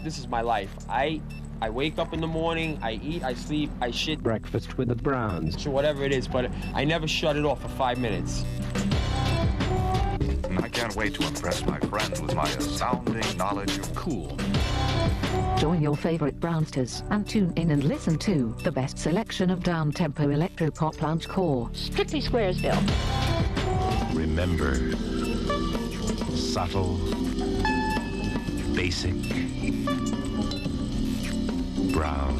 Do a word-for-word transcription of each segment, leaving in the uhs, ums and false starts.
this is my life. I I wake up in the morning, I eat, I sleep, I shit. Breakfast with the Browns. Whatever it is, but I never shut it off for five minutes. I can't wait to impress my friends with my astounding knowledge of cool. Join your favorite Brownsters and tune in and listen to the best selection of down-tempo electro-pop loungecore. Strictly Squaresville. Remember, subtle, basic, brown.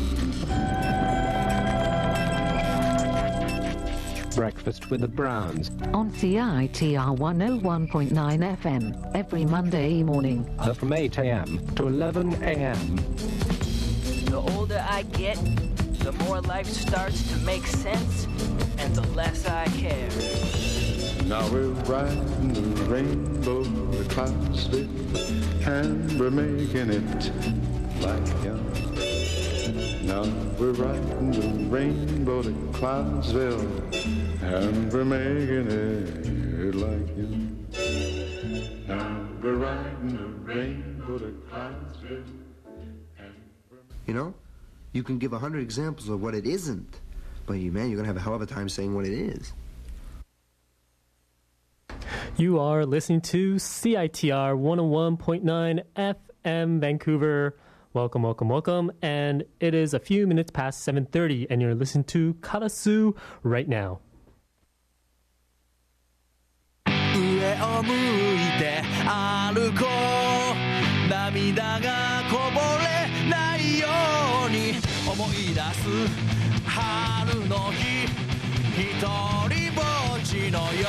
Breakfast with the Browns. On C I T R one oh one point nine F M every Monday morning. Uh, from eight a.m. to eleven a.m. The older I get, the more life starts to make sense, and the less I care. Now we're riding the rainbow to Clarksville, and we're making it like young. Now we're riding the rainbow to Clarksville, and we're making it like young. Now we're riding the rainbow to Clarksville. You know, you can give a hundred examples of what it isn't, but you, man, you're gonna have a hell of a time saying what it is. You are listening to C I T R one oh one point nine F M Vancouver. Welcome, welcome, welcome. And it is a few minutes past seven thirty, and you're listening to Karasu right now. 上を向いて歩こう涙がこぼれないように思い出す春の日一人ぼっちの夜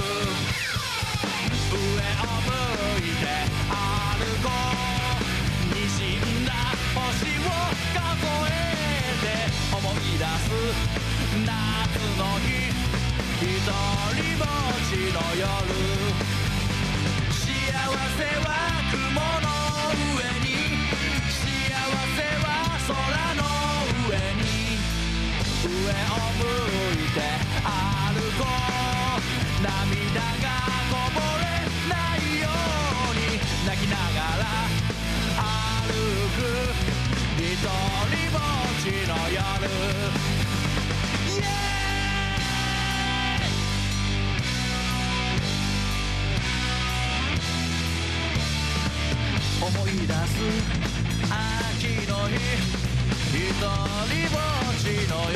上を向いて歩こう滲んだ星を数えて思い出す夏の日一人ぼっちの夜幸せは雲の上に幸せは空の上に上を向いて歩こう涙がこぼれないように泣きながら歩く一人ぼっちの夜思い出す秋の日一人ぼっちの夜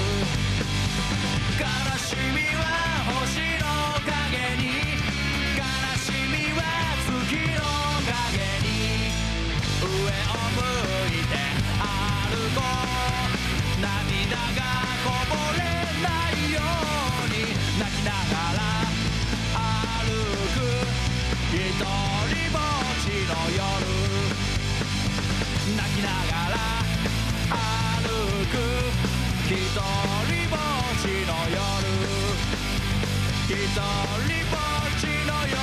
悲しみは星の影に悲しみは月の影に上を向いて歩こう涙がこぼれないように泣きながら歩く一人ぼっちの夜泣きながら歩く一人ぼっちの夜一人ぼっちの夜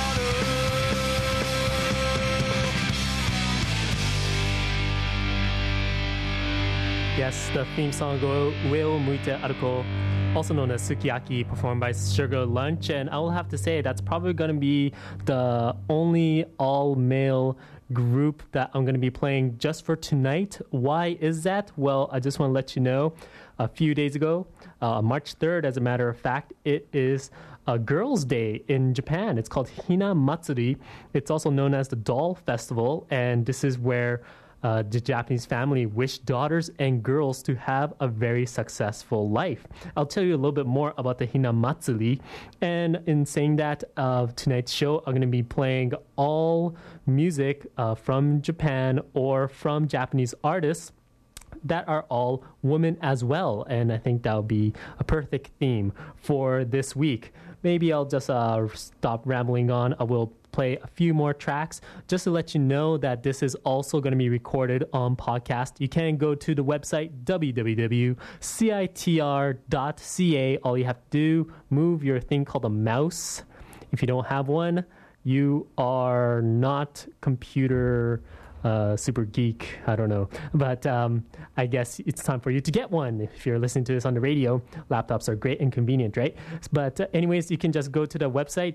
Yes, the theme song Will Muite Aruko, also known as Sukiyaki, performed by Sugar Lunch. And I will have to say that's probably going to be the only all-male group that I'm going to be playing just for tonight. Why is that? Well, I just want to let you know, a few days ago, uh, March third, as a matter of fact, it is a Girls' Day in Japan. It's called Hina Matsuri. It's also known as the Doll Festival, and this is where Uh, the Japanese family wish daughters and girls to have a very successful life. I'll tell you a little bit more about the Hina Matsuri. And in saying that, uh, tonight's show, I'm going to be playing all music uh, from Japan or from Japanese artists that are all women as well. And I think that'll be a perfect theme for this week. Maybe I'll just uh, stop rambling on. I will play a few more tracks just to let you know that this is also going to be recorded on podcast. You can go to the website w w w dot c i t r dot c a. All you have to do, move your thing called a mouse. If you don't have one, you are not computer uh, super geek. I don't know. But um, I guess it's time for you to get one. If you're listening to this on the radio, laptops are great and convenient, right? But uh, anyways, you can just go to the website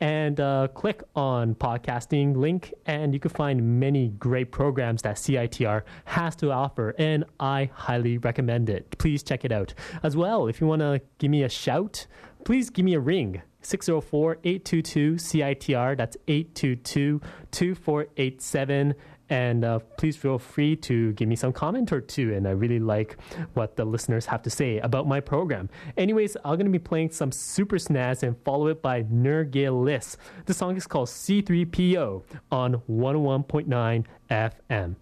and uh, click on podcasting link, and you can find many great programs that C I T R has to offer, and I highly recommend it. Please check it out. As well, if you want to give me a shout, please give me a ring. six oh four, eight two two, C I T R. That's eight two two, two four eight seven. And uh, please feel free to give me some comment or two. And I really like what the listeners have to say about my program. Anyways, I'm going to be playing some Super Snaz and follow it by Nergilis. The song is called C three P O on one oh one point nine F M.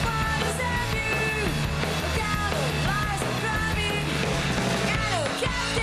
Got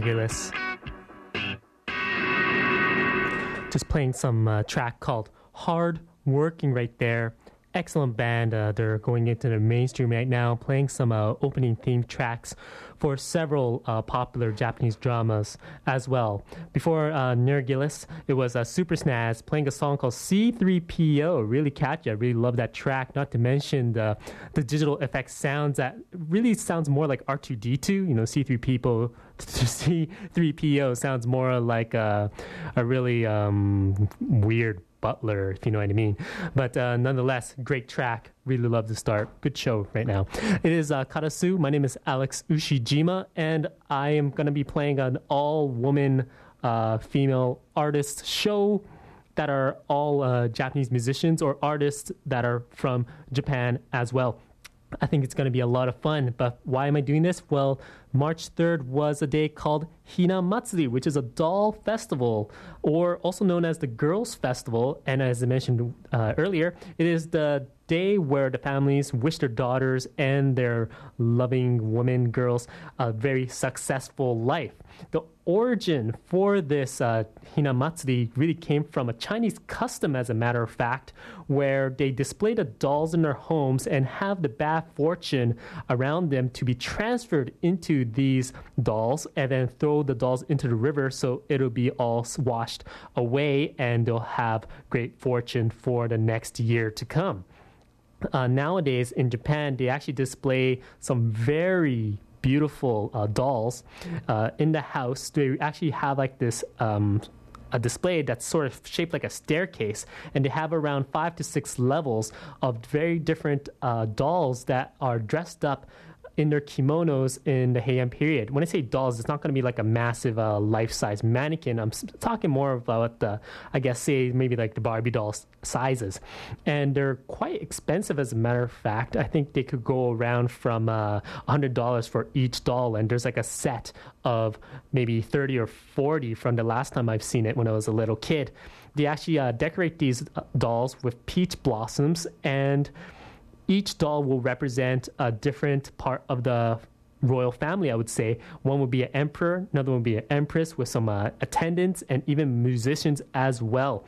Gillis. Just playing some uh, track called Hard Working right there. Excellent band. Uh, they're going into the mainstream right now, playing some uh, opening theme tracks for several uh, popular Japanese dramas as well. Before uh, Nergillis, it was uh, Super Snaz playing a song called C three P O. Really catchy. I really love that track. Not to mention the the digital effects sounds that really sounds more like R two D two. You know, C three P O. C three P O sounds more like a, a really um, weird butler, if you know what I mean. But uh, nonetheless, great track. Really love the start. Good show right now. It is uh, Karasu. My name is Alex Ushijima, and I am going to be playing an all-woman uh, female artist show that are all uh, Japanese musicians or artists that are from Japan as well. I think it's going to be a lot of fun. But why am I doing this? Well, March third was a day called Hina Matsuri, which is a doll festival, or also known as the Girls Festival. And as I mentioned uh, earlier, it is the day where the families wish their daughters and their loving women, girls, a very successful life. The origin for this uh, Hina Matsuri really came from a Chinese custom, as a matter of fact, where they display the dolls in their homes and have the bad fortune around them to be transferred into these dolls and then throw the dolls into the river so it'll be all washed away and they'll have great fortune for the next year to come. Uh, nowadays in Japan, they actually display some very beautiful uh, dolls uh, in the house. They actually have like this um, a display that's sort of shaped like a staircase, and they have around five to six levels of very different uh, dolls that are dressed up in their kimonos in the Heian period. When I say dolls, it's not going to be like a massive uh, life-size mannequin. I'm talking more about the, I guess, say maybe like the Barbie doll sizes. And they're quite expensive, as a matter of fact. I think they could go around from uh, one hundred dollars for each doll, and there's like a set of maybe thirty or forty from the last time I've seen it when I was a little kid. They actually uh, decorate these uh, dolls with peach blossoms, and each doll will represent a different part of the royal family, I would say. One would be an emperor, another one would be an empress with some uh, attendants and even musicians as well.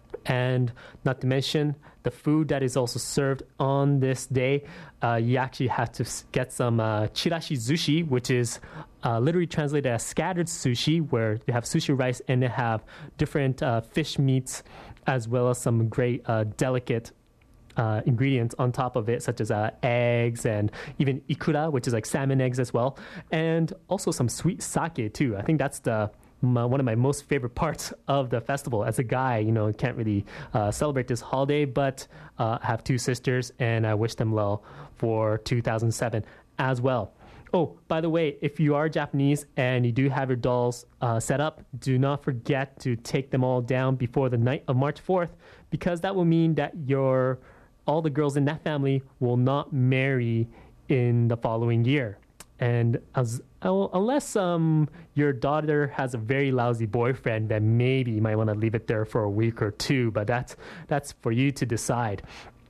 And not to mention the food that is also served on this day. Uh, you actually have to get some uh, chirashi sushi, which is uh, literally translated as scattered sushi, where they have sushi rice and they have different uh, fish meats as well as some great uh, delicate Uh, ingredients on top of it, such as uh, eggs and even ikura, which is like salmon eggs as well, and also some sweet sake too. I think that's the my, one of my most favorite parts of the festival. As a guy, you know, can't really uh, celebrate this holiday, but uh, I have two sisters, and I wish them well for two thousand seven as well. Oh, by the way, if you are Japanese and you do have your dolls uh, set up, do not forget to take them all down before the night of March fourth, because that will mean that your all the girls in that family will not marry in the following year. And as, unless um, your daughter has a very lousy boyfriend, then maybe you might want to leave it there for a week or two, but that's, that's for you to decide.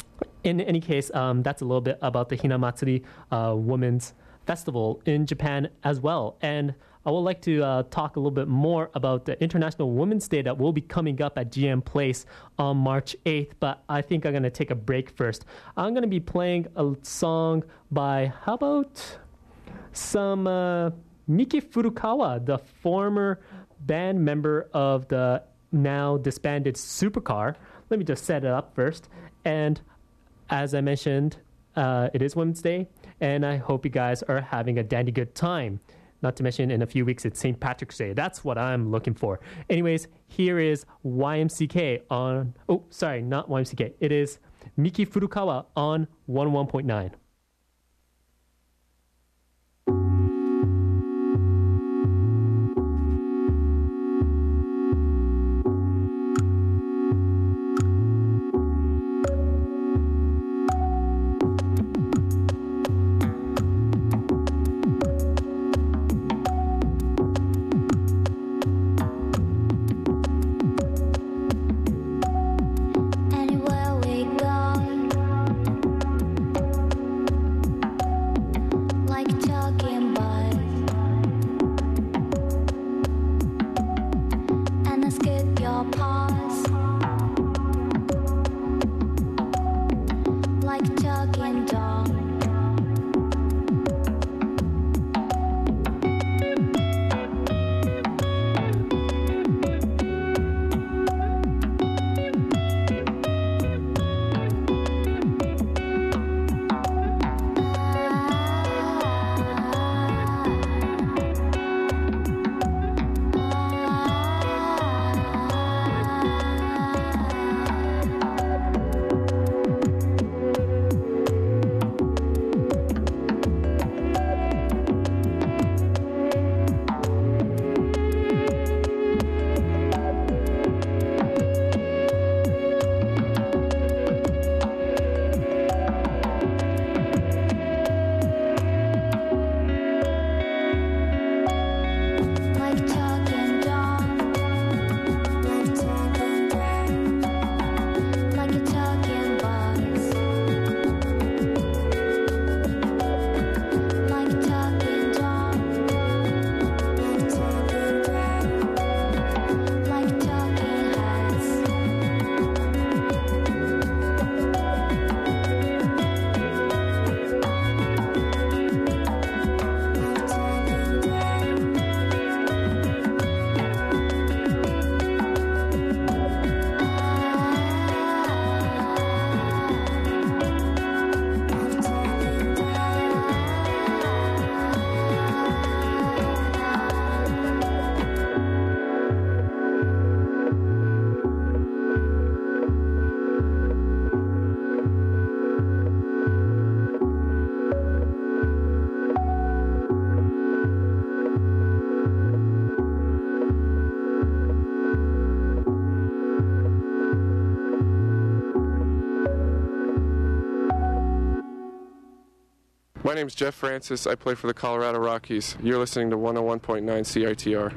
In any case, um, that's a little bit about the Hina Matsuri uh, Women's Festival in Japan as well. And I would like to uh, talk a little bit more about the International Women's Day that will be coming up at G M Place on March eighth, but I think I'm going to take a break first. I'm going to be playing a song by, how about some uh, Miki Furukawa, the former band member of the now disbanded Supercar. Let me just set it up first. And as I mentioned, uh, it is Women's Day, and I hope you guys are having a dandy good time. Not to mention, in a few weeks, it's Saint Patrick's Day. That's what I'm looking for. Anyways, here is Y M C K on... Oh, sorry, not Y M C K. It is Miki Furukawa on one oh one point nine. Anywhere we go, My name's Jeff Francis. I play for the Colorado Rockies. You're listening to one oh one point nine C I T R.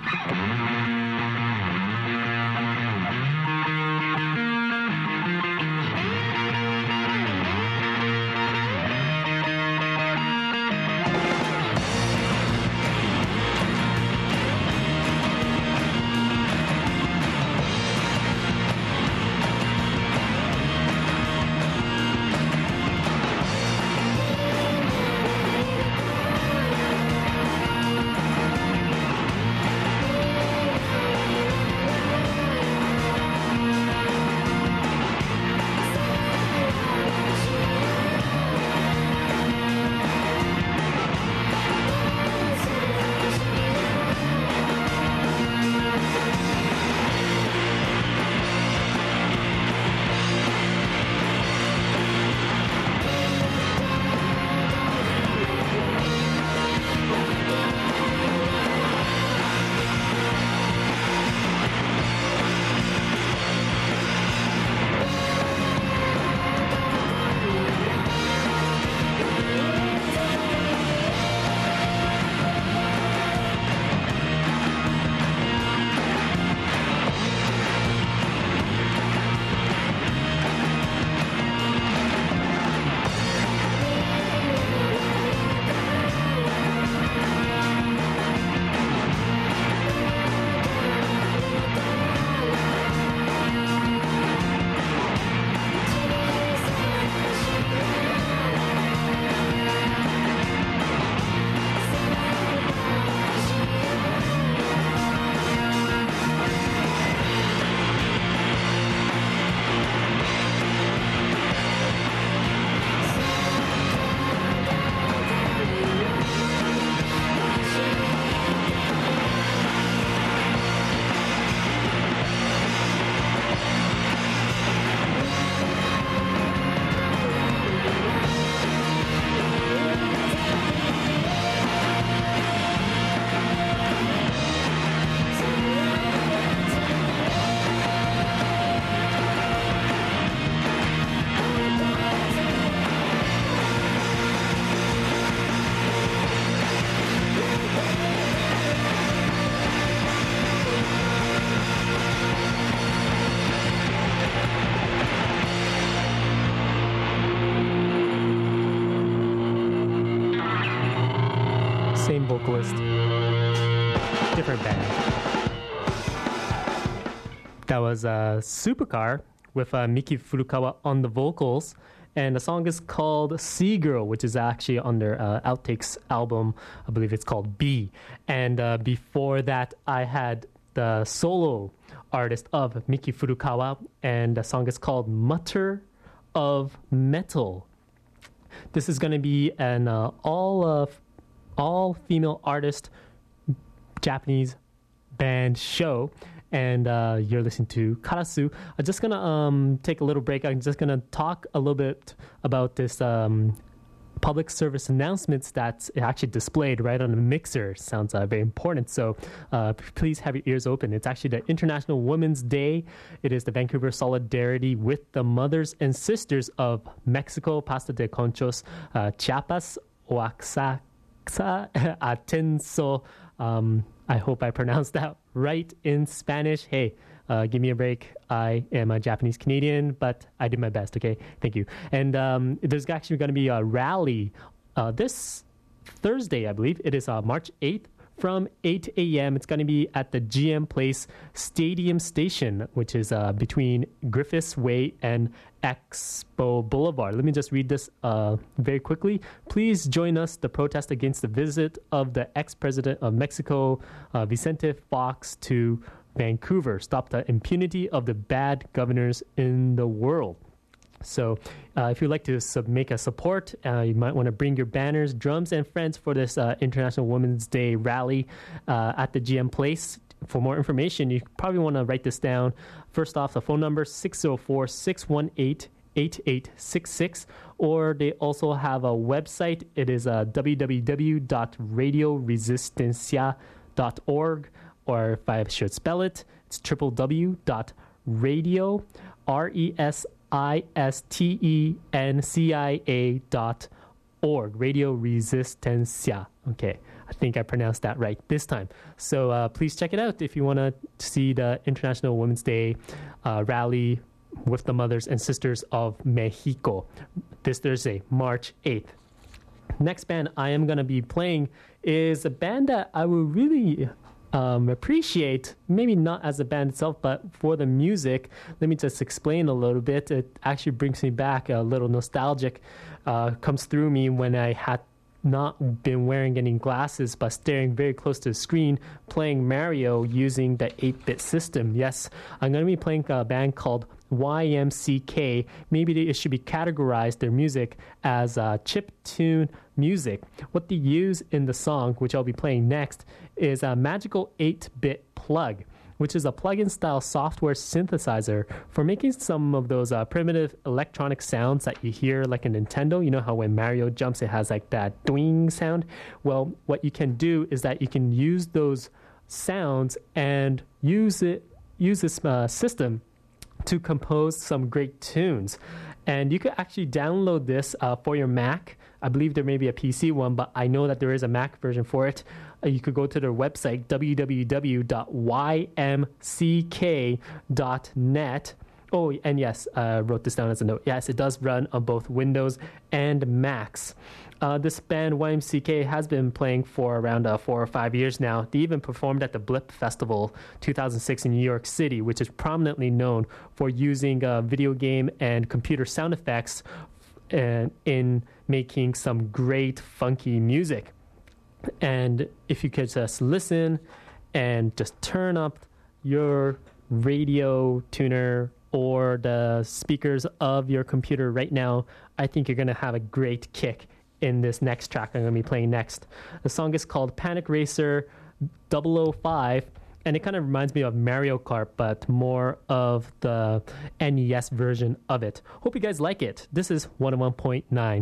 Same vocalist, different band. That was uh, Supercar with uh, Miki Furukawa on the vocals, and the song is called Sea Girl, which is actually on their uh, Outtakes album. I believe it's called B. And uh, before that, I had the solo artist of Miki Furukawa, and the song is called Mutter of Metal. This is going to be an uh, all uh, all female artist Japanese band show, and uh, you're listening to Karasu. I'm just gonna um, take a little break. I'm just gonna talk a little bit about this um, public service announcements that's actually displayed right on the mixer. Sounds uh, very important, so uh, please have your ears open. It's actually the International Women's Day. It is the Vancouver Solidarity with the mothers and sisters of Mexico, Paso de Conchos, uh, Chiapas, Oaxaca, Atenso. Um, I hope I pronounced that right in Spanish. Hey, uh, give me a break. I am a Japanese Canadian, but I did my best, okay? Thank you. And um, there's actually going to be a rally uh, this Thursday, I believe. It is uh, March eighth from eight a.m. It's going to be at the G M Place Stadium Station, which is uh, between Griffiths Way and Expo Boulevard. Let me just read this uh, very quickly. Please join us to protest against the visit of the ex-president of Mexico, uh, Vicente Fox, to Vancouver. Stop the impunity of the bad governors in the world. So uh, if you'd like to sub- make a support, uh, you might want to bring your banners, drums, and friends for this uh, International Women's Day rally uh, at the G M Place. For more information, you probably want to write this down. First off, the phone number six oh four, six one eight, eight eight six six, or they also have a website. It is uh, w w w dot radio resistencia dot org, or if I should spell it, it's w w w dot radio, R E S I S T E N C I A dot org, Radio Resistencia. Okay, I think I pronounced that right this time. So uh, please check it out if you want to see the International Women's Day uh, rally with the mothers and sisters of Mexico this Thursday, March eighth. Next band I am going to be playing is a band that I will really um, appreciate, maybe not as a band itself, but for the music. Let me just explain a little bit. It actually brings me back, a little nostalgic uh, comes through me when I had not been wearing any glasses but staring very close to the screen playing Mario using the eight-bit system. Yes, I'm going to be playing a band called Y M C K. Maybe it should be categorized, their music, as uh, chiptune music. What they use in the song, which I'll be playing next, is a Magical eight-bit plug, which is a plug-in style software synthesizer for making some of those uh, primitive electronic sounds that you hear like a Nintendo. You know how when Mario jumps, it has like that doing sound? Well, what you can do is that you can use those sounds and use it, use this uh, system to compose some great tunes. And you could actually download this uh, for your Mac. I believe there may be a P C one, but I know that there is a Mac version for it. Uh, you could go to their website, w w w dot y m c k dot net. Oh, and yes, I uh, wrote this down as a note. Yes, it does run on both Windows and Macs. Uh, this band, Y M C K, has been playing for around uh, four or five years now. They even performed at the Blip Festival two thousand six in New York City, which is prominently known for using uh, video game and computer sound effects and in making some great funky music. And if you could just listen and just turn up your radio tuner or the speakers of your computer right now, I think you're going to have a great kick in this next track I'm going to be playing next. The song is called Panic Racer double oh five, and it kind of reminds me of Mario Kart, but more of the N E S version of it. Hope you guys like it. This is one oh one point nine.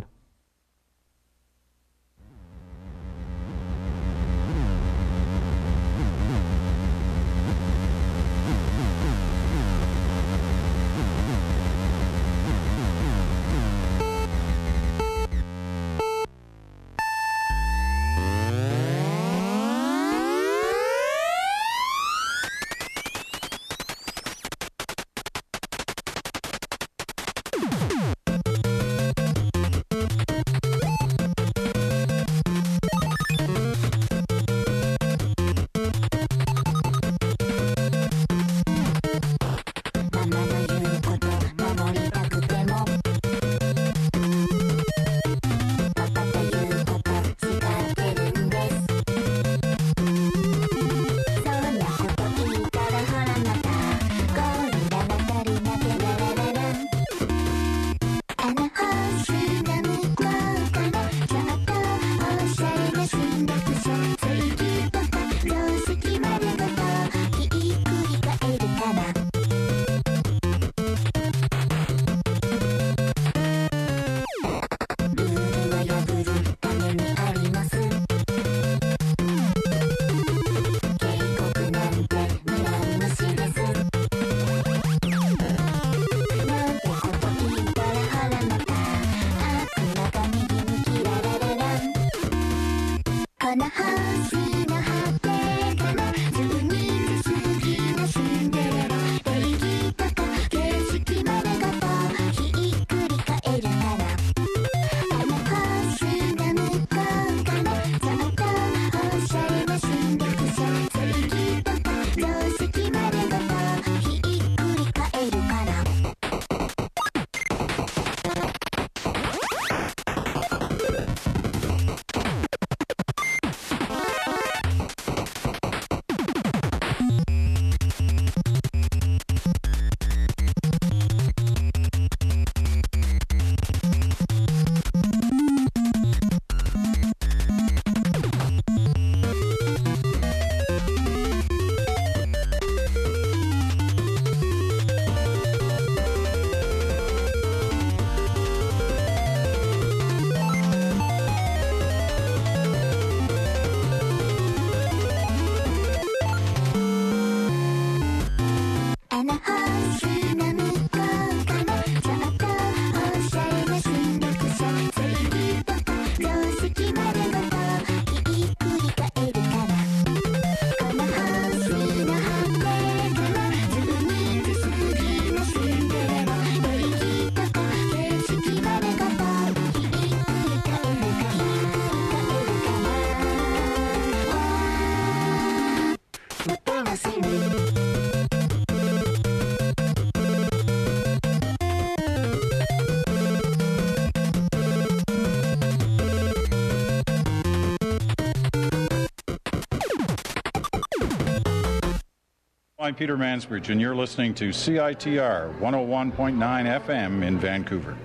I'm Peter Mansbridge, and you're listening to C I T R one oh one point nine F M in Vancouver.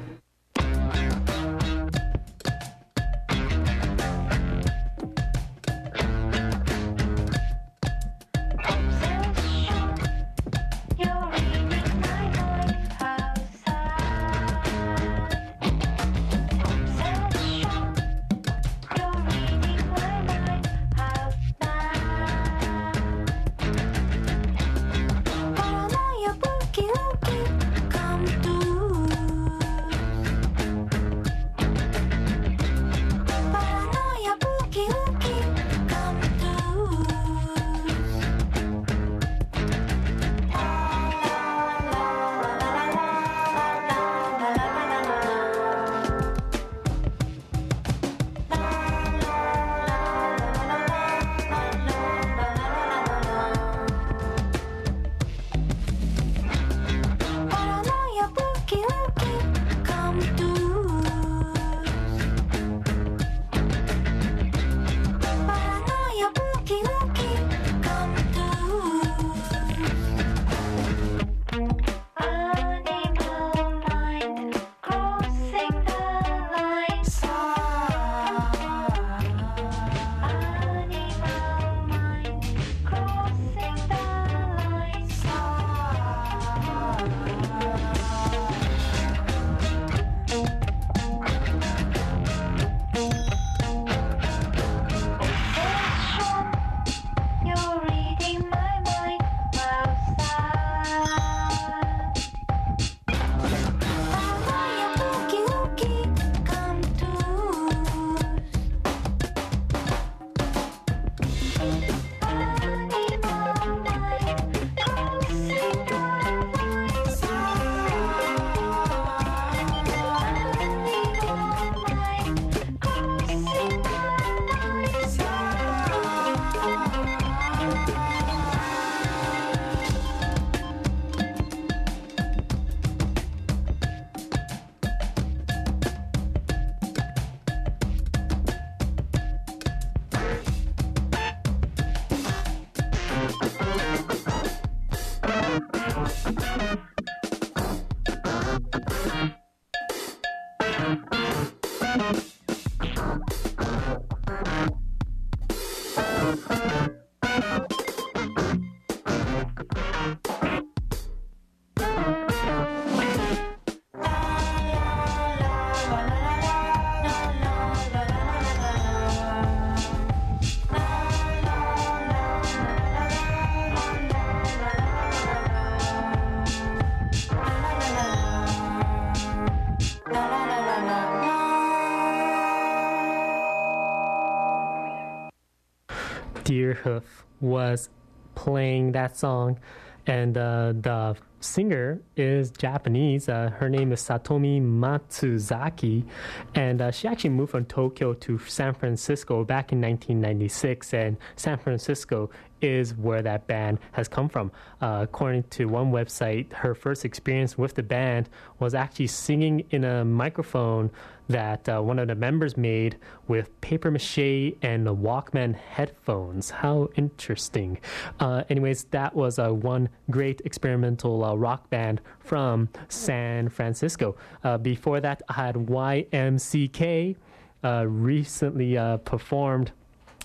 Deerhoof was playing that song, and uh, the singer is Japanese. Uh, her name is Satomi Matsuzaki, and uh, she actually moved from Tokyo to San Francisco back in nineteen ninety-six, and San Francisco is where that band has come from. Uh, according to one website, her first experience with the band was actually singing in a microphone that uh, one of the members made with paper mache and Walkman headphones. How interesting. Uh, anyways, that was uh, one great experimental uh, rock band from San Francisco. Uh, before that, I had Y M C K, uh, recently uh, performed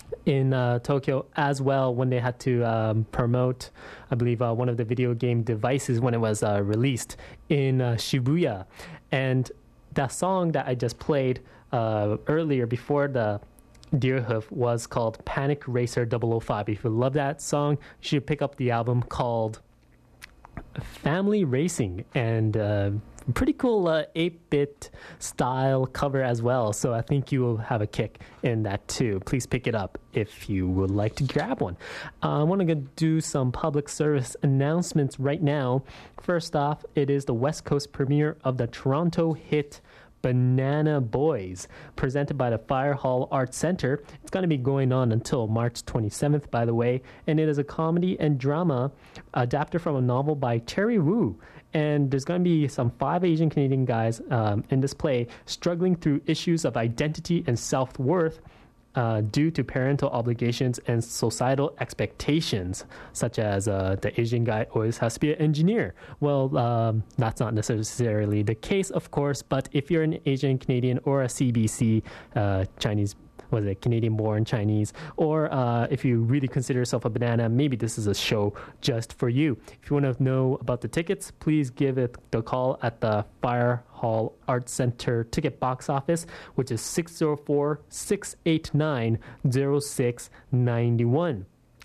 in uh, Tokyo as well when they had to um, promote, I believe, uh, one of the video game devices when it was uh, released in uh, Shibuya. And that song that I just played uh, earlier before the Deerhoof was called Panic Racer double oh five. If you love that song, you should pick up the album called Family Racing, and uh, pretty cool uh, eight-bit style cover as well, so I think you will have a kick in that too. Please pick it up if you would like to grab one. Uh, I want to do some public service announcements right now. First off, it is the West Coast premiere of the Toronto hit Banana Boys, presented by the Fire Hall Arts Center. It's going to be going on until March twenty-seventh, by the way, and it is a comedy and drama adapted from a novel by Terry Wu. And there's going to be some five Asian Canadian guys um, in this play struggling through issues of identity and self-worth uh, due to parental obligations and societal expectations, such as uh, the Asian guy always has to be an engineer. Well, um, that's not necessarily the case, of course, but if you're an Asian Canadian or a C B C, uh, Chinese was it Canadian-born Chinese, or uh, if you really consider yourself a banana, maybe this is a show just for you. If you want to know about the tickets, please give it the call at the Fire Hall Arts Center ticket box office, which is six oh four, six eight nine, oh six nine one.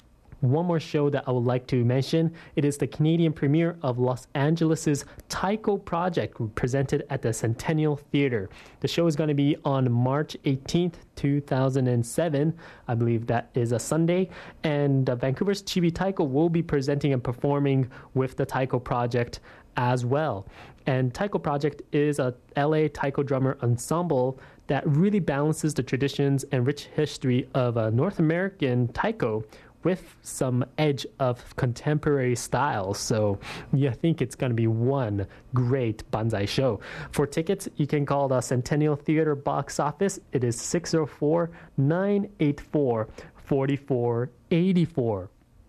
One more show that I would like to mention. It is the Canadian premiere of Los Angeles' Taiko Project, presented at the Centennial Theater. The show is going to be on March eighteenth, two thousand seven. I believe that is a Sunday. And uh, Vancouver's Chibi Taiko will be presenting and performing with the Taiko Project as well. And Taiko Project is a L A taiko drummer ensemble that really balances the traditions and rich history of a North American taiko with some edge of contemporary style. So you think it's going to be one great Banzai show. For tickets, you can call the Centennial Theater box office. It is six oh four, nine eight four, four four eight four.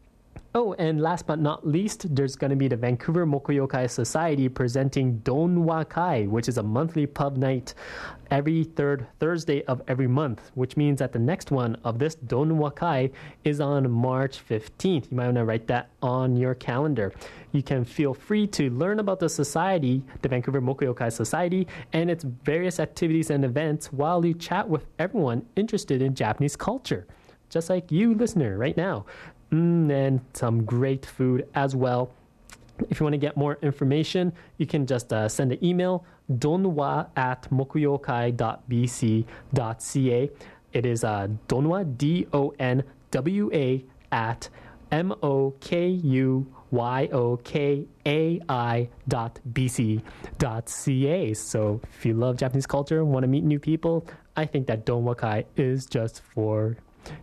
Oh, and last but not least, there's going to be the Vancouver Mokuyokai Society presenting Donwa Kai, which is a monthly pub night every third Thursday of every month, which means that the next one of this Donwa Kai is on March fifteenth. You might want to write that on your calendar. You can feel free to learn about the society, the Vancouver Mokuyokai Society, and its various activities and events while you chat with everyone interested in Japanese culture, just like you, listener, right now. Mm, and some great food as well. If you want to get more information, you can just uh, send an email, donwa at mokuyokai dot b c dot c a. It is uh, donwa, D O N W A, at M O K U Y O K A I dot B C dot C A. So if you love Japanese culture, want to meet new people, I think that Donwa Kai is just for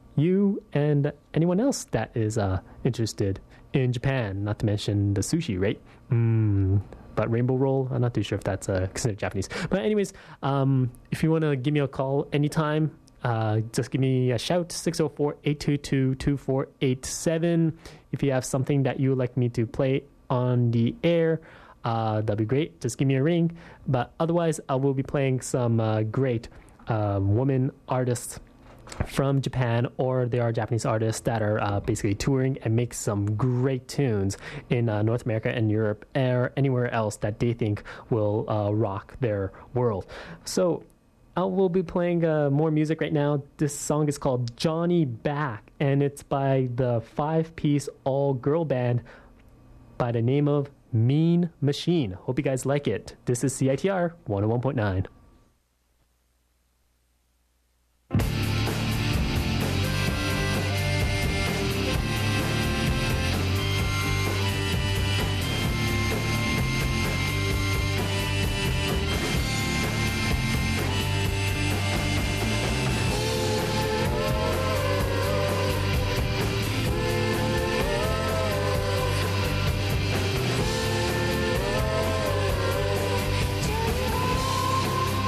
you and anyone else that is uh, interested in Japan, not to mention the sushi, right? Mm, but rainbow roll, I'm not too sure if that's uh, considered Japanese. But anyways, um, if you want to give me a call anytime, uh, just give me a shout, six oh four, eight two two, two four eight seven. If you have something that you would like me to play on the air, uh, that'd be great. Just give me a ring. But otherwise, I will be playing some uh, great uh, woman artists from Japan, or there are Japanese artists that are uh, basically touring and make some great tunes in uh, North America and Europe or anywhere else that they think will uh, rock their world. So I will be playing uh, more music right now. This song is called Johnny Back, and it's by the five-piece all-girl band by the name of Mean Machine. Hope you guys like it. This is C I T R one oh one point nine. 「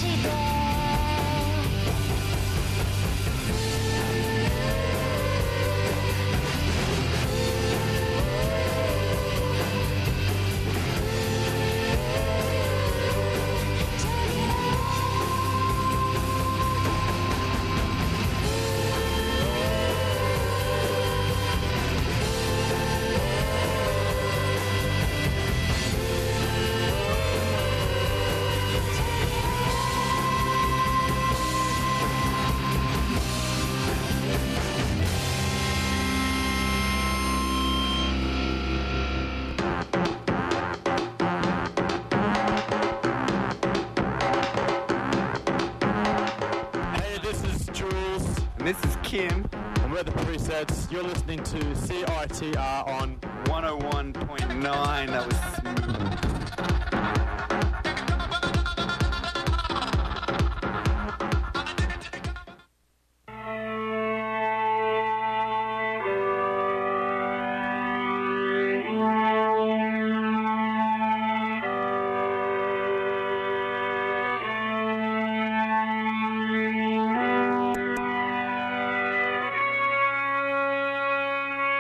This is Kim. And we're the Presets. You're listening to C I T R on one oh one point nine. That was smooth.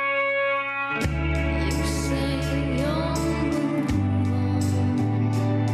You say you'll move on.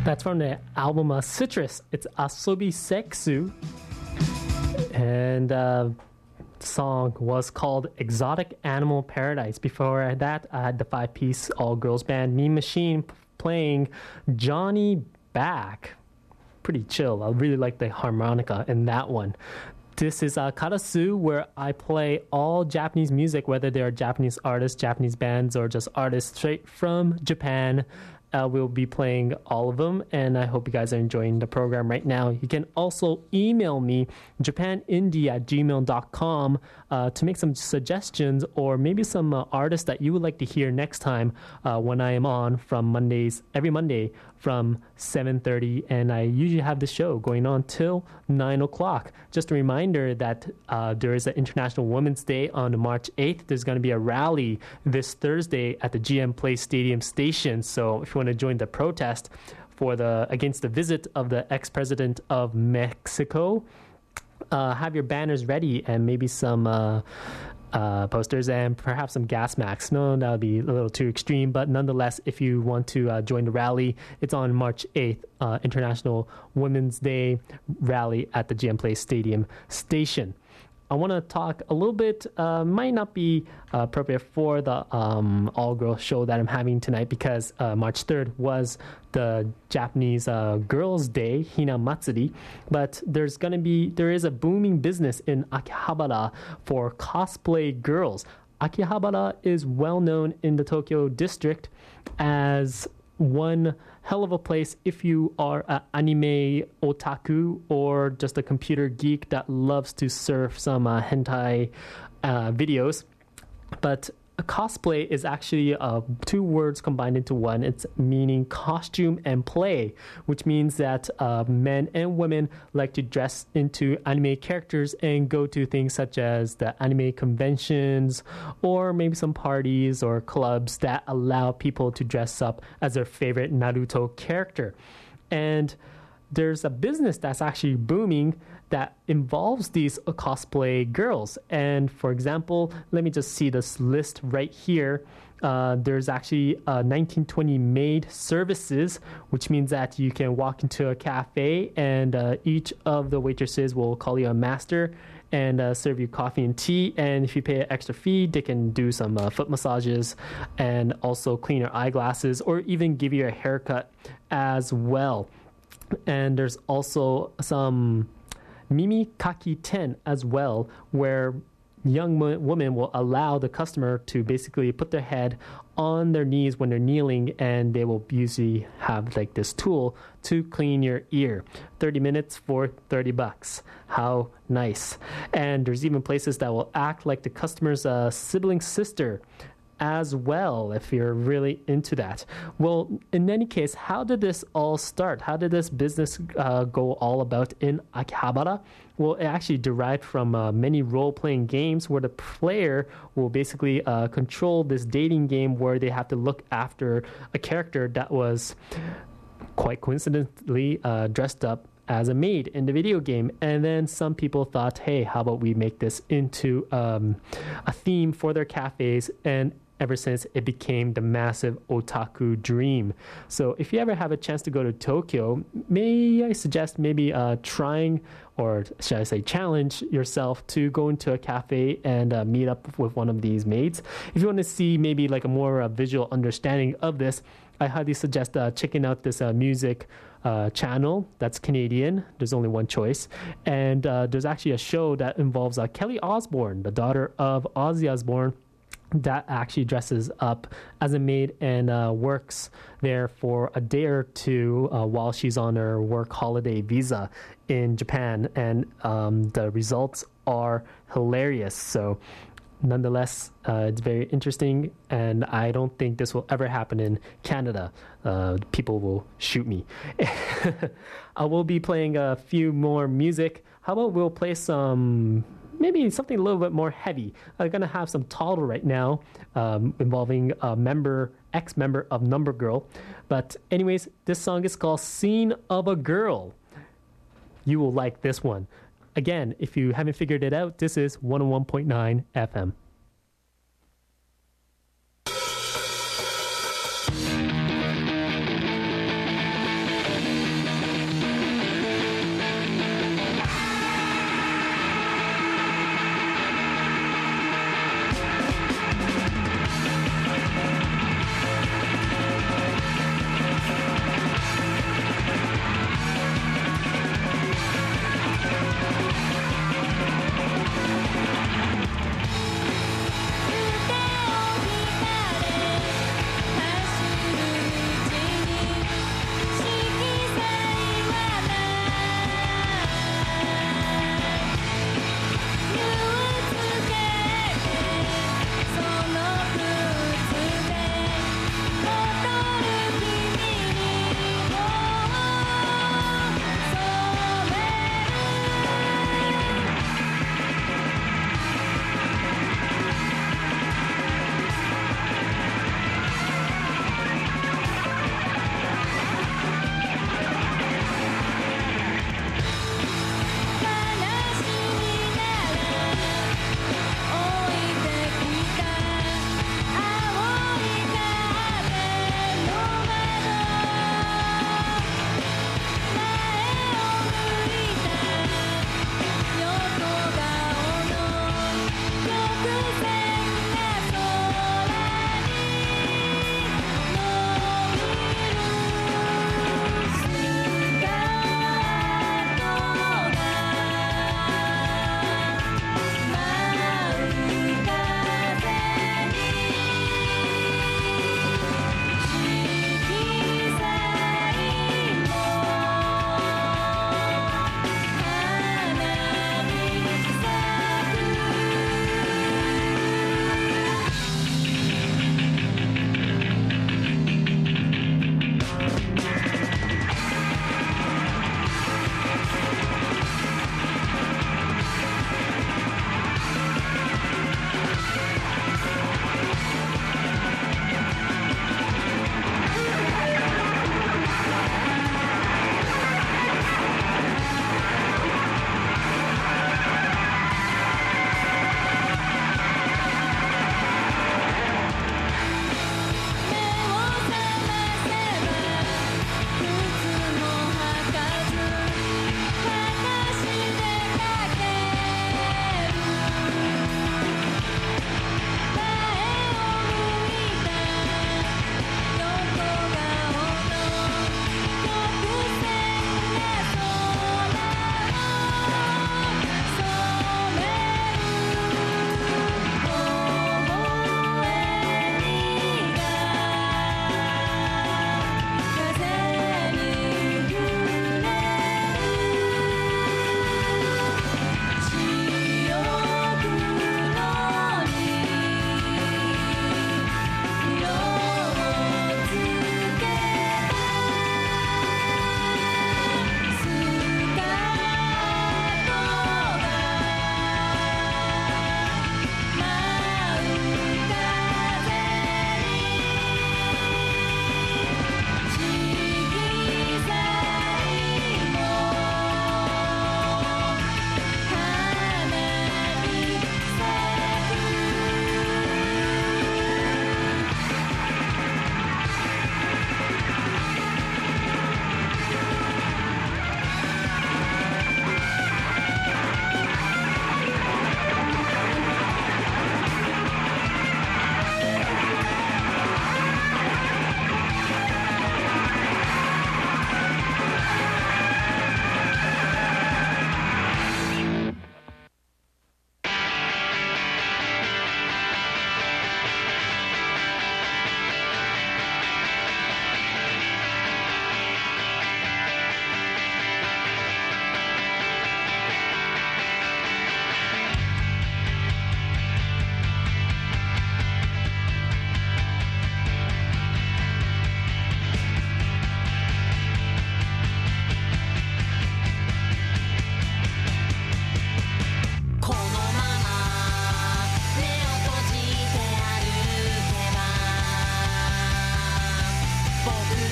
That's from the album uh, Citrus. It's Asobi Seksu. And uh, the song was called Exotic Animal Paradise. Before that, I had the five-piece all-girls band Mean Machine playing Johnny Back. Pretty chill. I really like the harmonica in that one. This is uh, Karasu, where I play all Japanese music, whether they are Japanese artists, Japanese bands, or just artists straight from Japan. Uh, we'll be playing all of them, and I hope you guys are enjoying the program right now. You can also email me, japanindie at gmail dot com, uh, to make some suggestions or maybe some uh, artists that you would like to hear next time uh, when I am on from Mondays, every Monday from seven thirty, and I usually have the show going on till nine o'clock. Just a reminder that uh, there is an International Women's Day on March eighth. There's going to be a rally this Thursday at the G M Place Stadium station, so if you want to join the protest for the against the visit of the ex-president of Mexico, uh, have your banners ready and maybe some uh, uh, posters and perhaps some gas masks. No, that would be a little too extreme, but nonetheless, if you want to uh, join the rally, it's on March eighth, uh, International Women's Day rally at the G M Place Stadium station. I want to talk a little bit, uh, might not be uh, appropriate for the um, all-girls show that I'm having tonight because uh, March third was the Japanese uh, Girls' Day, Hina Matsuri, but there's going to be, there is a booming business in Akihabara for cosplay girls. Akihabara is well known in the Tokyo district as one hell of a place if you are an anime otaku or just a computer geek that loves to surf some uh, hentai uh, videos. But a cosplay is actually uh, two words combined into one. It's meaning costume and play, which means that uh, men and women like to dress into anime characters and go to things such as the anime conventions or maybe some parties or clubs that allow people to dress up as their favorite Naruto character. And there's a business that's actually booming that involves these uh, cosplay girls. And for example, let me just see this list right here. Uh, there's actually uh, nineteen twenty maid services, which means that you can walk into a cafe and uh, each of the waitresses will call you a master and uh, serve you coffee and tea. And if you pay an extra fee, they can do some uh, foot massages and also clean your eyeglasses or even give you a haircut as well. And there's also some Mimi Kaki ten as well, where young mo- women will allow the customer to basically put their head on their knees when they're kneeling, and they will usually have like this tool to clean your ear. thirty minutes for thirty bucks. How nice. And there's even places that will act like the customer's uh, sibling sister as well, if you're really into that. Well, in any case, how did this all start? How did this business uh, go all about in Akihabara? Well, it actually derived from uh, many role-playing games where the player will basically uh, control this dating game where they have to look after a character that was quite coincidentally uh, dressed up as a maid in the video game. And then some people thought, hey, how about we make this into um, a theme for their cafes? And ever since, it became the massive otaku dream. So if you ever have a chance to go to Tokyo, may I suggest maybe uh, trying, or should I say challenge yourself to go into a cafe and uh, meet up with one of these maids. If you want to see maybe like a more uh, visual understanding of this, I highly suggest uh, checking out this uh, music uh, channel that's Canadian. There's only one choice. And uh, there's actually a show that involves uh, Kelly Osbourne, the daughter of Ozzy Osbourne, that actually dresses up as a maid and uh, works there for a day or two uh, while she's on her work holiday visa in Japan. And um, the results are hilarious. So nonetheless, uh, it's very interesting, and I don't think this will ever happen in Canada. Uh, people will shoot me. I will be playing a few more music. How about we'll play some... maybe something a little bit more heavy. I'm going to have some Toddle right now um, involving a member, ex-member of Number Girl. But anyways, this song is called Scene of a Girl. You will like this one. Again, if you haven't figured it out, this is one oh one point nine F M.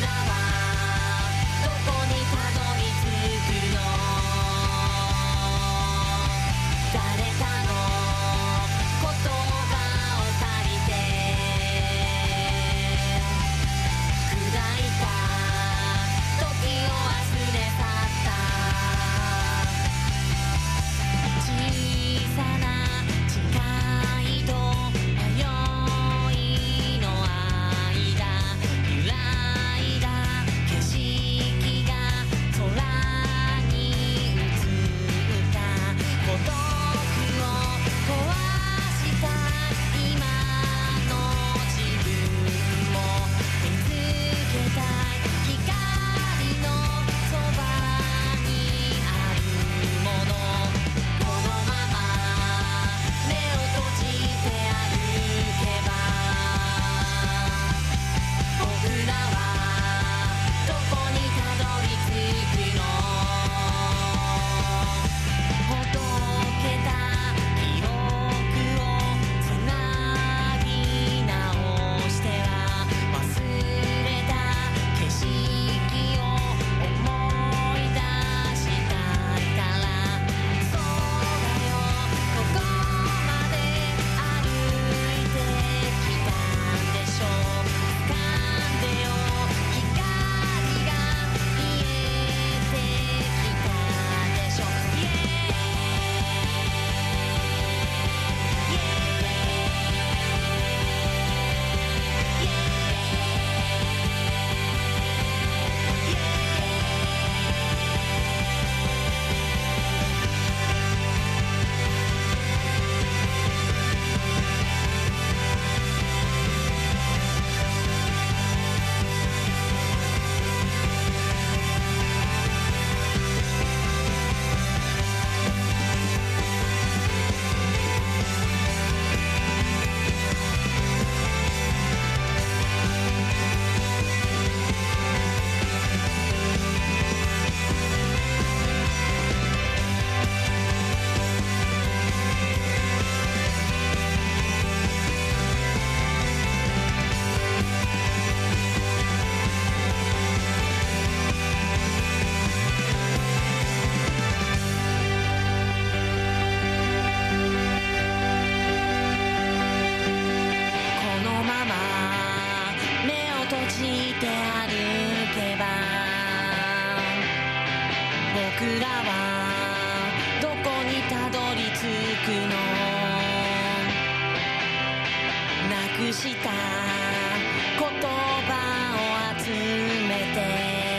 した言葉を集めて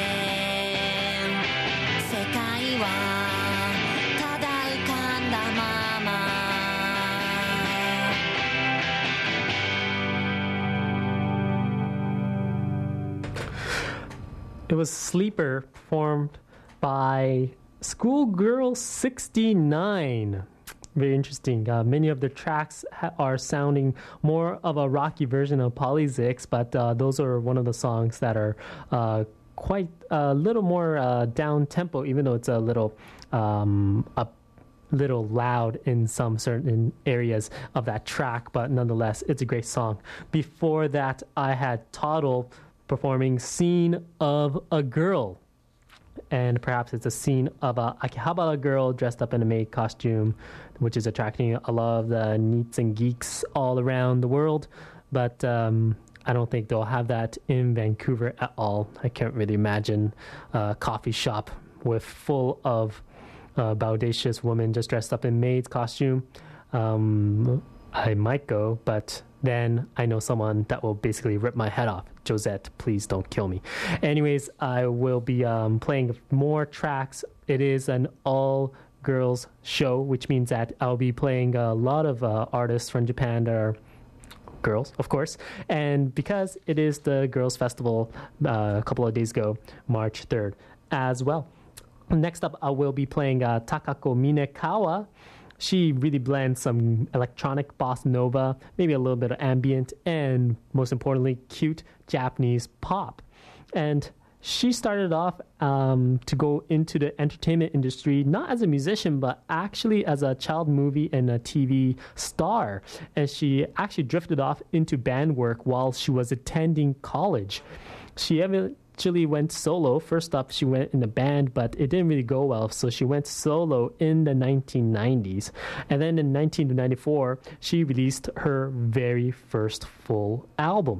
世界はただ浮かんだまま It was Sleeper, performed by Schoolgirl sixty-nine. Very interesting. Uh, many of the tracks ha- are sounding more of a rocky version of Polyzix, but uh, those are one of the songs that are uh, quite a little more uh, down tempo, even though it's a little um, a little loud in some certain areas of that track. But nonetheless, it's a great song. Before that, I had Toddle performing "Scene of a Girl." And perhaps it's a scene of a Akihabara girl dressed up in a maid costume, which is attracting a lot of the neats and geeks all around the world. But um, I don't think they'll have that in Vancouver at all. I can't really imagine a coffee shop with full of uh, bodacious women just dressed up in maid's costume. Um, I might go, but then I know someone that will basically rip my head off. Josette, please don't kill me. Anyways, I will be um, playing more tracks. It is an all-girls show, which means that I'll be playing a lot of uh, artists from Japan that are girls, of course. And because it is the Girls Festival uh, a couple of days ago, March third as well. Next up, I will be playing uh, Takako Minekawa. She really blends some electronic bossa nova, maybe a little bit of ambient, and most importantly, cute Japanese pop. And she started off um, to go into the entertainment industry, not as a musician, but actually as a child movie and a T V star. And she actually drifted off into band work while she was attending college. She ever actually went solo. First up, she went in a band, but it didn't really go well, so she went solo in the nineteen nineties. And then in nineteen ninety-four, she released her very first full album.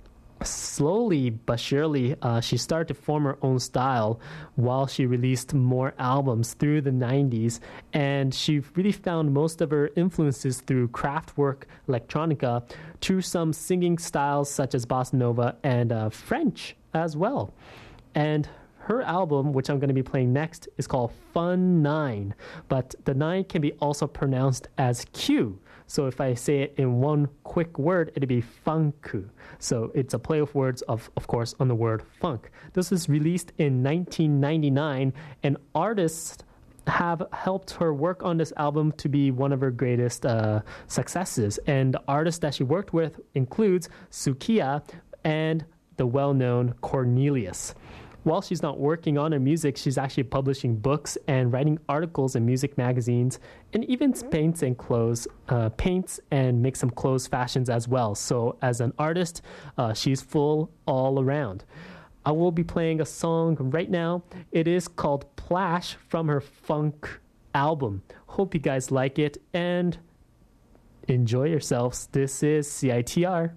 Slowly but surely, uh, she started to form her own style while she released more albums through the nineties, and she really found most of her influences through Kraftwerk, electronica, to some singing styles such as bossa nova and uh, French as well. And her album, which I'm going to be playing next, is called Fun Nine, but the nine can be also pronounced as Q. So if I say it in one quick word, it'd be funku. So it's a play of words, of, of course, on the word funk. This was released in nineteen ninety-nine, and artists have helped her work on this album to be one of her greatest uh, successes. And the artists that she worked with includes Sukiya and the well-known Cornelius. While she's not working on her music, she's actually publishing books and writing articles in music magazines, and even paints and clothes, uh, paints and makes some clothes fashions as well. So as an artist, uh, she's full all around. I will be playing a song right now. It is called Plash from her funk album. Hope you guys like it and enjoy yourselves. This is C I T R.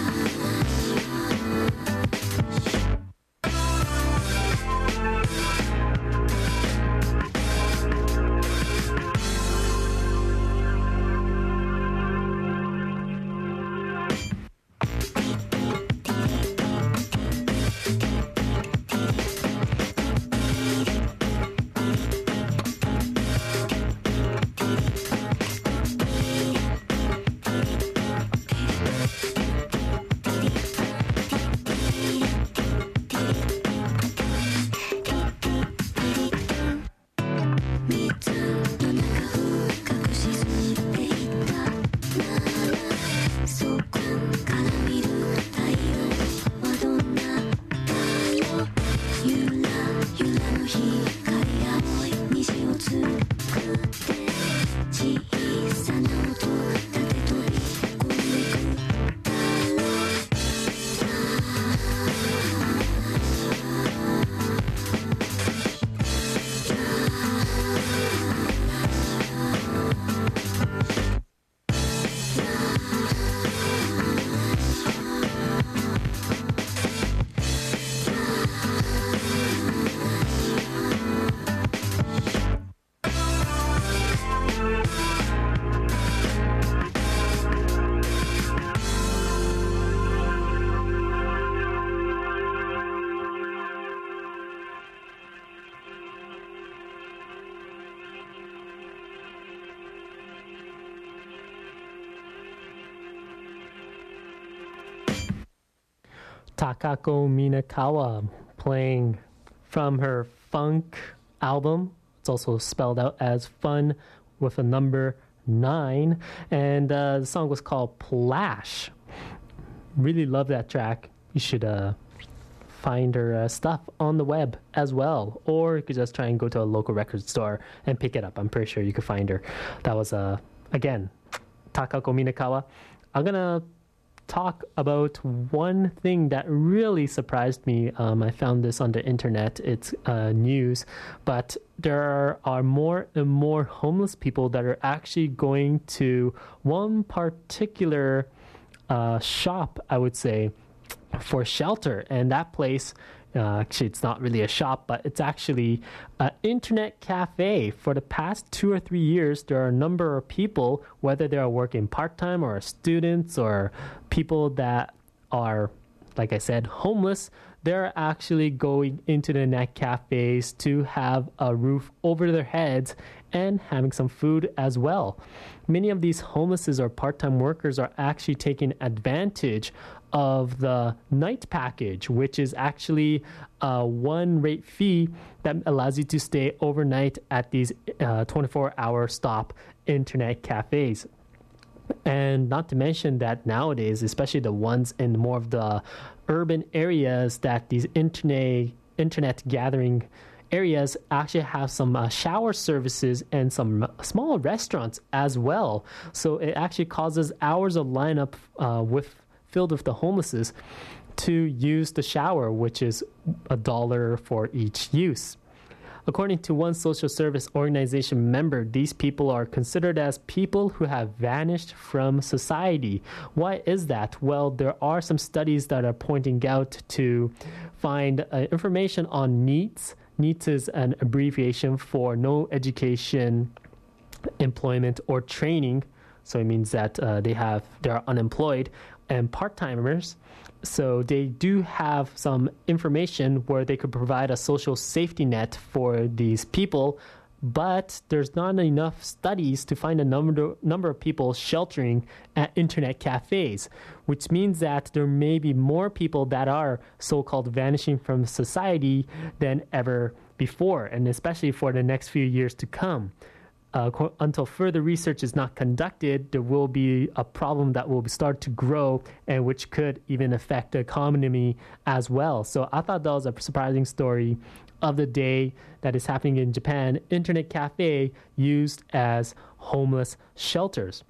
「 Takako Minakawa playing from her Funk album. It's also spelled out as fun with a number nine. And uh, the song was called Plash. Really love that track. You should uh, find her uh, stuff on the web as well. Or you could just try and go to a local record store and pick it up. I'm pretty sure you could find her. That was, uh, again, Takako Minakawa. I'm going to talk about one thing that really surprised me. Um, I found this on the internet. It's uh, news. But there are more and more homeless people that are actually going to one particular uh, shop, I would say, for shelter. And that place, uh, actually, it's not really a shop, but it's actually an internet cafe. For the past two or three years, there are a number of people, whether they are working part-time or students or people that are, like I said, homeless, they're actually going into the net cafes to have a roof over their heads and having some food as well. Many of these homelesses or part-time workers are actually taking advantage of the night package, which is actually a one rate fee that allows you to stay overnight at these uh, twenty-four hour stop internet cafes. And not to mention that nowadays, especially the ones in more of the urban areas, that these internet internet gathering areas actually have some uh, shower services and some small restaurants as well. So it actually causes hours of lineup uh, with filled with the homelesses to use the shower, which is a dollar for each use. According to one social service organization member, these people are considered as people who have vanished from society. Why is that? Well, there are some studies that are pointing out to find uh, information on NEETs. NEETs is an abbreviation for no education, employment, or training. So it means that uh, they have they are unemployed and part-timers. So they do have some information where they could provide a social safety net for these people, but there's not enough studies to find a number number of people sheltering at internet cafes, which means that there may be more people that are so-called vanishing from society than ever before, and especially for the next few years to come. Uh, co- until further research is not conducted, there will be a problem that will start to grow and which could even affect the economy as well. So I thought that was a surprising story of the day that is happening in Japan. Internet cafe used as homeless shelters.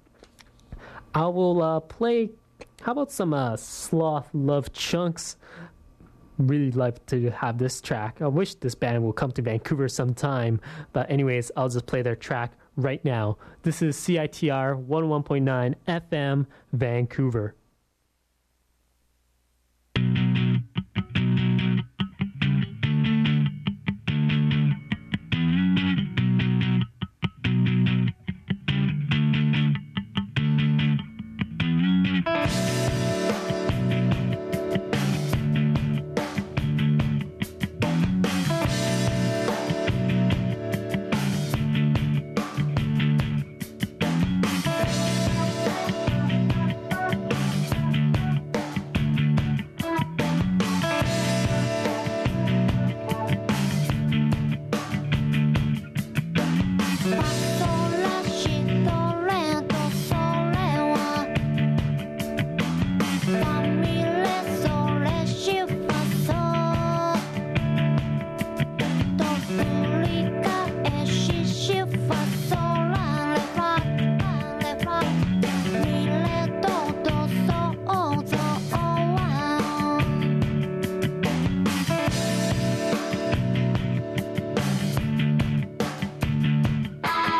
I will uh, play, how about some uh, Sloth Love Chunks? Really like to have this track. I wish this band will come to Vancouver sometime. But anyways, I'll just play their track right now. This is C I T R one oh one point nine F M, Vancouver. Ah!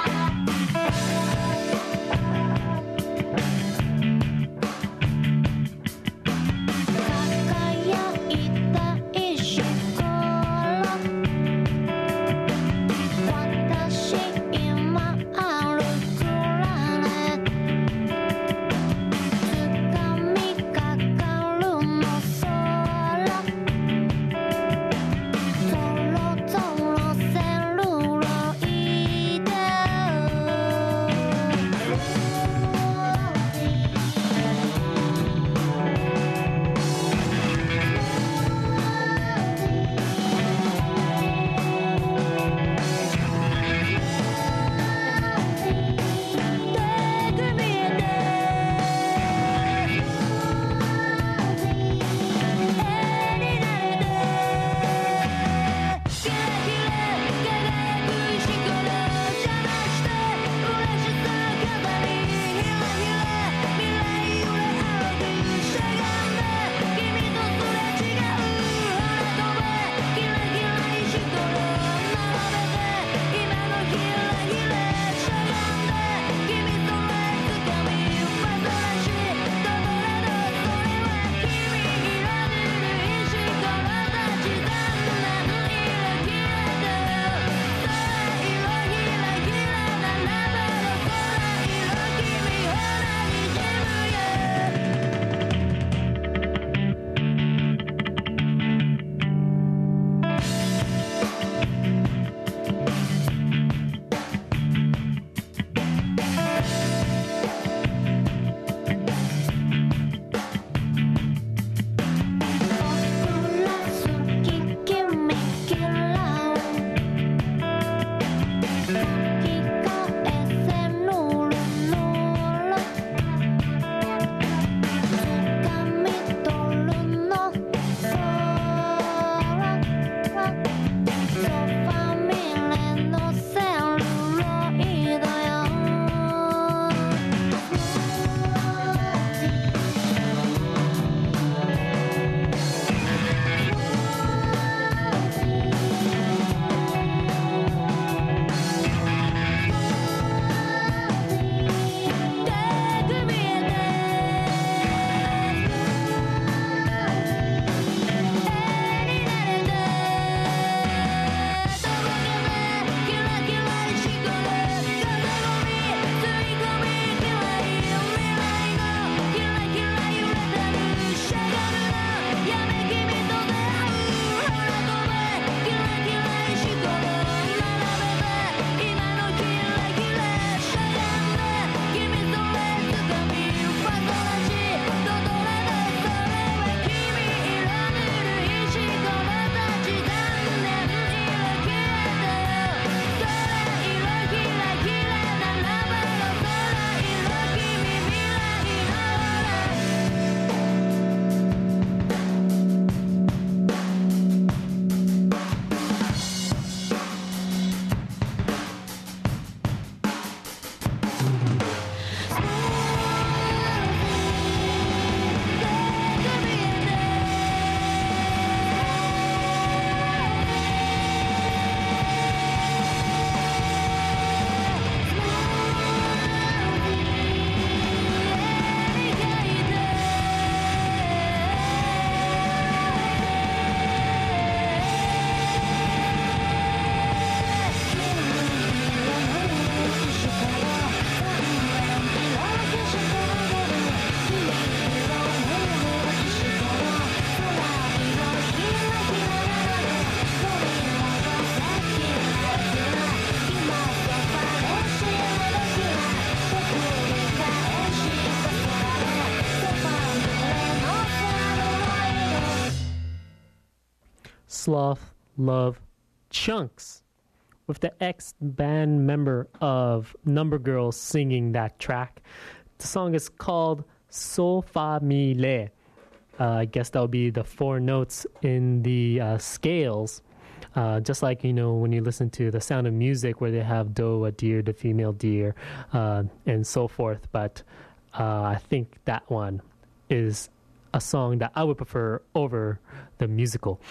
Sloth Love Chunks, with the ex-band member of Number Girls singing that track. The song is called So Fa Mi Le. Uh, I guess that would be the four notes in the uh, scales. Uh, just like, you know, when you listen to The Sound of Music, where they have do, a deer, the female deer, uh, and so forth. But uh, I think that one is a song that I would prefer over the musical.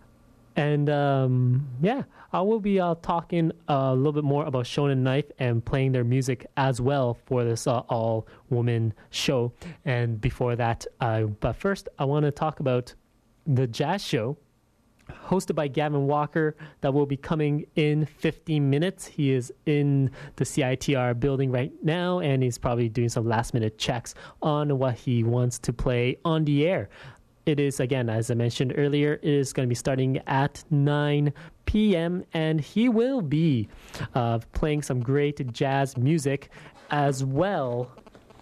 And um, yeah, I will be uh, talking a little bit more about Shonen Knife and playing their music as well for this uh, all-woman show. And before that, uh, but first, I want to talk about the jazz show hosted by Gavin Walker that will be coming in fifteen minutes. He is in the C I T R building right now, and he's probably doing some last-minute checks on what he wants to play on the air. It is, again, as I mentioned earlier, it is going to be starting at nine p.m. and he will be uh, playing some great jazz music as well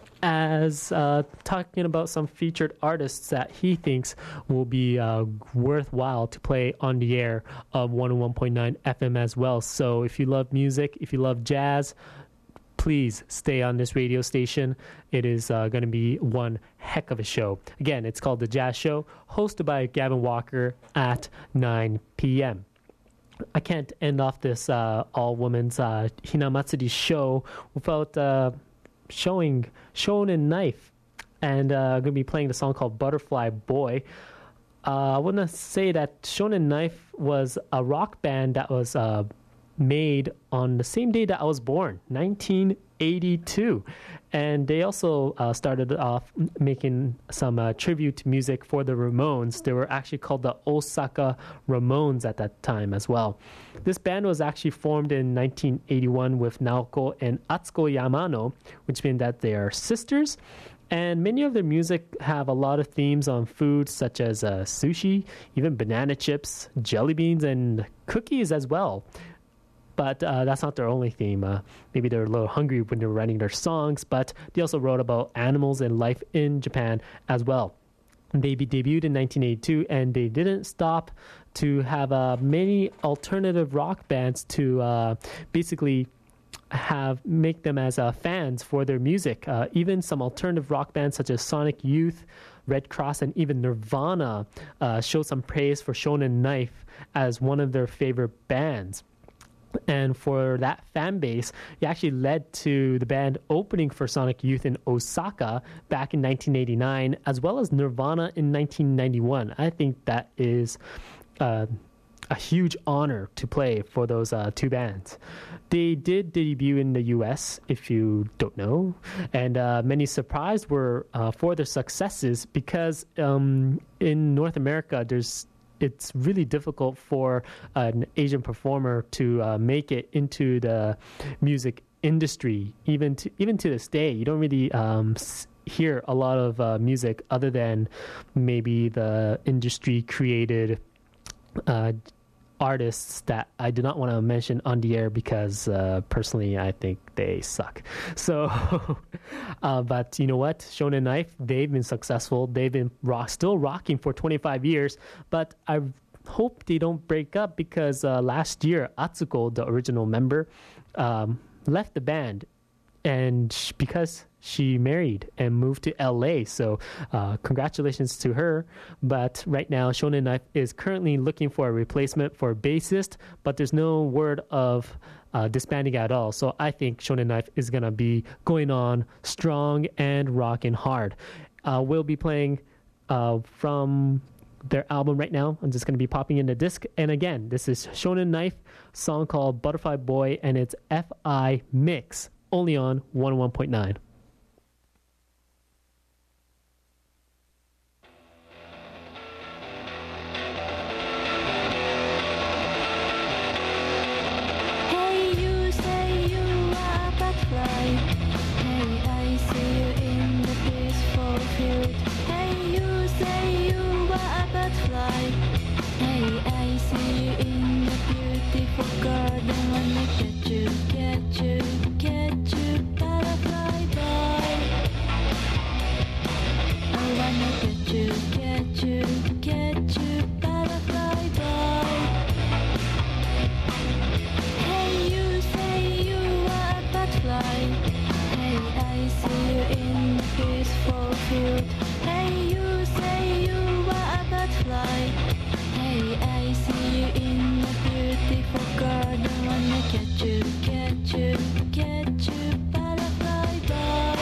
as uh, talking about some featured artists that he thinks will be uh, worthwhile to play on the air of one oh one point nine F M as well. So if you love music, if you love jazz, please stay on this radio station. It is uh, going to be one heck of a show. Again, it's called The Jazz Show, hosted by Gavin Walker at nine p.m. I can't end off this uh, all-women's uh, Hinamatsuri show without uh, showing Shonen Knife. And uh, I'm going to be playing the song called Butterfly Boy. Uh, I want to say that Shonen Knife was a rock band that was uh, made on the same day that I was born, nineteen eighty-two. And they also uh, started off making some uh, tribute music for the Ramones. They were actually called the Osaka Ramones at that time as well. This band was actually formed in nineteen eighty-one with Naoko and Atsuko Yamano, which means that they are sisters. And many of their music have a lot of themes on food, such as uh, sushi, even banana chips, jelly beans, and cookies as well. But uh, that's not their only theme. Uh, maybe they're a little hungry when they're writing their songs, but they also wrote about animals and life in Japan as well. They debuted in nineteen eighty-two, and they didn't stop to have uh, many alternative rock bands to uh, basically have make them as uh, fans for their music. Uh, even some alternative rock bands such as Sonic Youth, Red Cross, and even Nirvana uh, show some praise for Shonen Knife as one of their favorite bands. And for that fan base, it actually led to the band opening for Sonic Youth in Osaka back in nineteen eighty-nine, as well as Nirvana in nineteen ninety-one. I think that is uh, a huge honor to play for those uh, two bands. They did debut in the U S, if you don't know, and uh, many surprised were uh, for their successes because um, in North America, there's it's really difficult for an Asian performer to uh, make it into the music industry. Even to even to this day, you don't really um, hear a lot of uh, music other than maybe the industry created uh, artists that I do not want to mention on the air because uh, personally I think they suck. So, uh, but you know what? Shonen Knife, they've been successful. They've been rock, still rocking for twenty-five years, but I hope they don't break up because uh, last year Atsuko, the original member, um, left the band, and sh- because she married and moved to L A. So uh, congratulations to her. But right now, Shonen Knife is currently looking for a replacement for a bassist, but there's no word of uh, disbanding at all. So I think Shonen Knife is going to be going on strong and rocking hard. Uh, we'll be playing uh, from their album right now. I'm just going to be popping in the disc. And again, this is Shonen Knife, song called Butterfly Boy, and it's F I Mix, only on one oh one point nine. Garden, let me get you, get you, get you, butterfly boy. catch you, catch you, catch you, butterfly boy.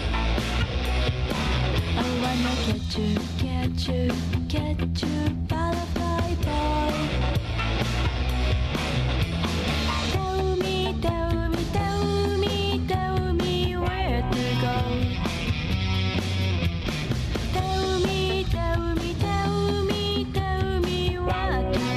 I wanna catch you, catch you, catch you, butterfly boy. Tell me, tell me, tell me, tell me where to go. Tell me, tell me, tell me, tell me what to do.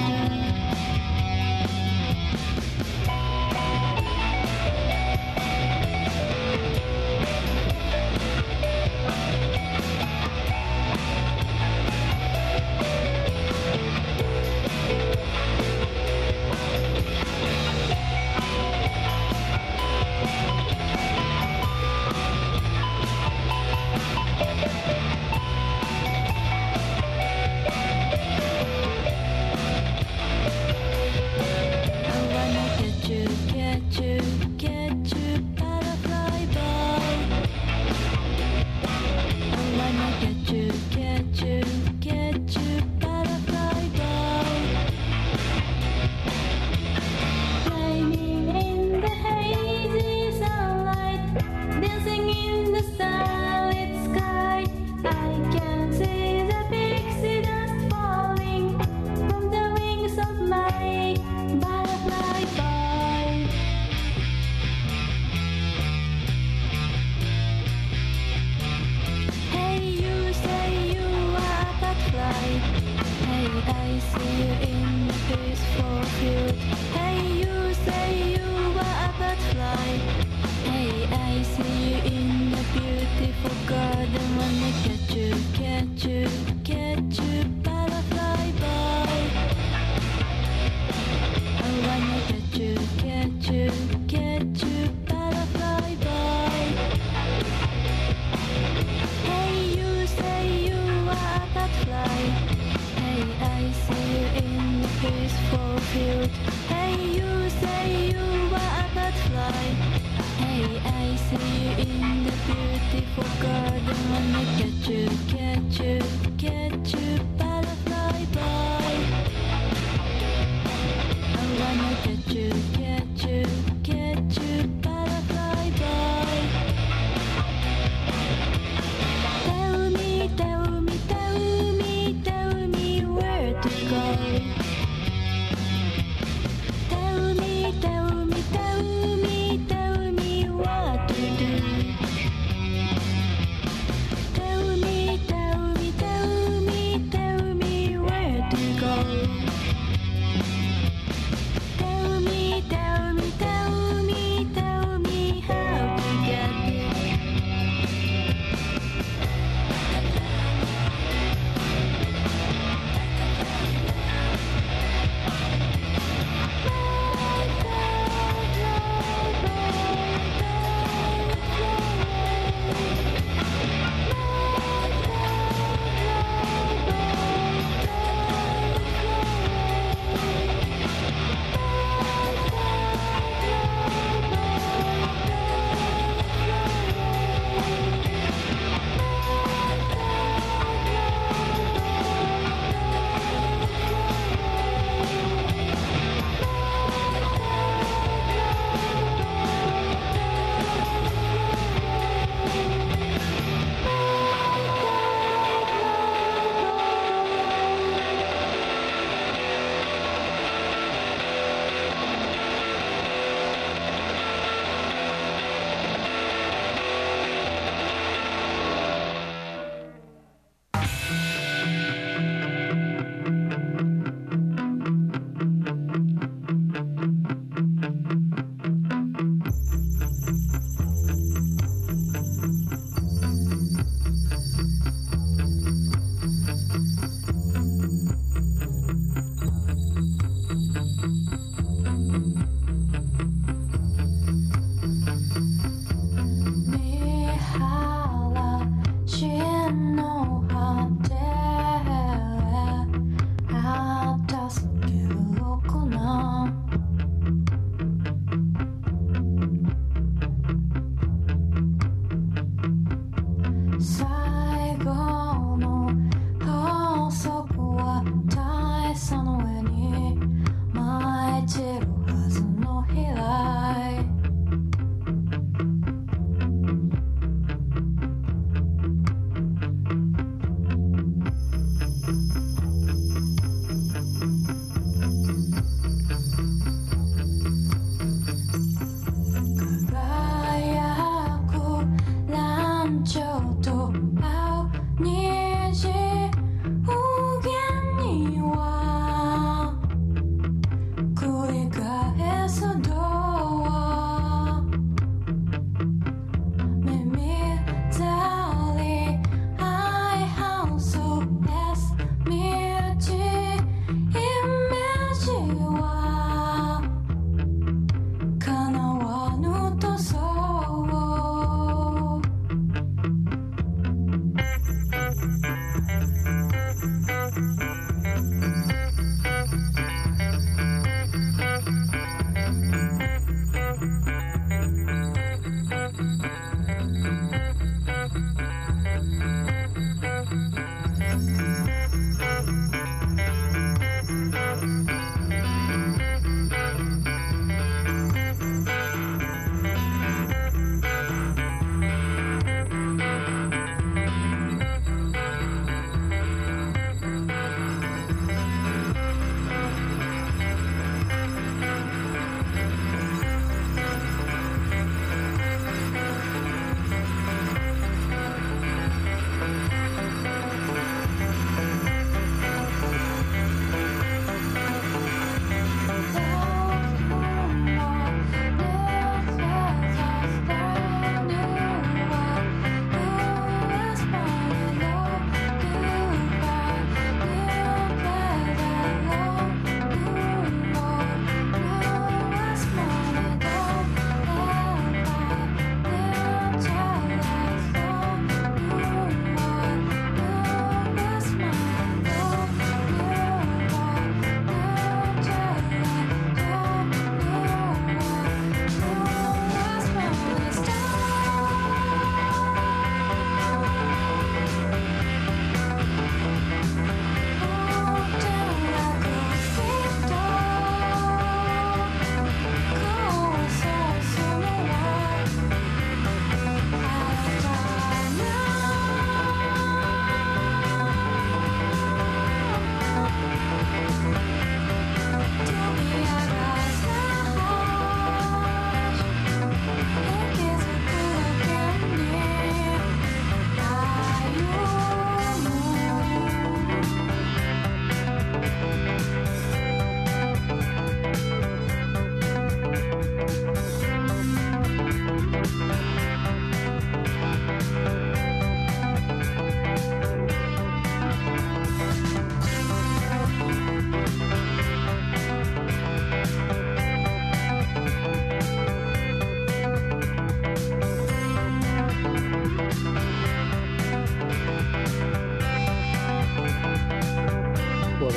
Catch you, catch you, catch you.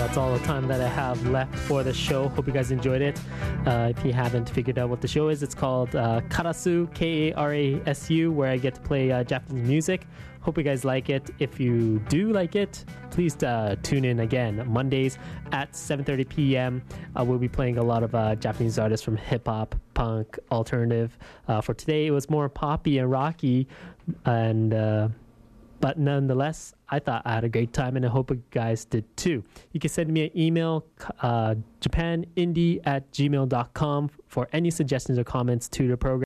that's all the time that I have left for the show. Hope you guys enjoyed it. Uh, if you haven't figured out what the show is, it's called uh, Karasu, K A R A S U, where I get to play uh, Japanese music. Hope you guys like it. If you do like it, please uh, tune in again Mondays at seven thirty p.m. Uh, we'll be playing a lot of uh, Japanese artists from hip-hop, punk, alternative. Uh, for today, it was more poppy and rocky, and uh, but nonetheless, I thought I had a great time, and I hope you guys did too. You can send me an email, uh, japanindie at gmail dot com, for any suggestions or comments to the program.